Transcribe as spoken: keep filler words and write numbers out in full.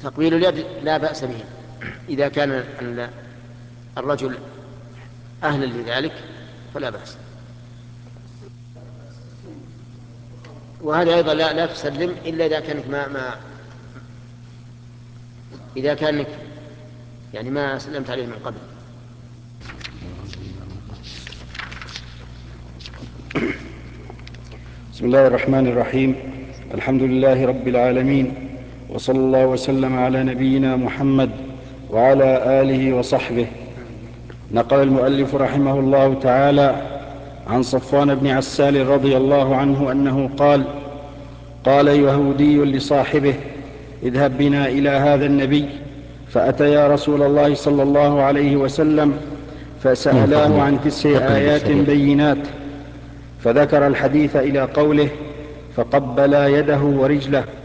تقبيل اليد لا بأس به إذا كان الرجل أهلا لذلك فلا بأس. وهذا أيضا لا, لا تسلم إلا إذا كانت ما, ما إذا كانك يعني ما سلمت عليه من قبل. بسم الله الرحمن الرحيم. الحمد لله رب العالمين، وصلى الله وسلم على نبينا محمد وعلى آله وصحبه. نقل المؤلف رحمه الله تعالى عن صفوان بن عسال رضي الله عنه أنه قال: قال يهودي لصاحبه: اذهب بنا إلى هذا النبي. فأتيا رسول الله صلى الله عليه وسلم فسألاه عن تسع آيات بينات، فذكر الحديث إلى قوله: فقبلا يده ورجله.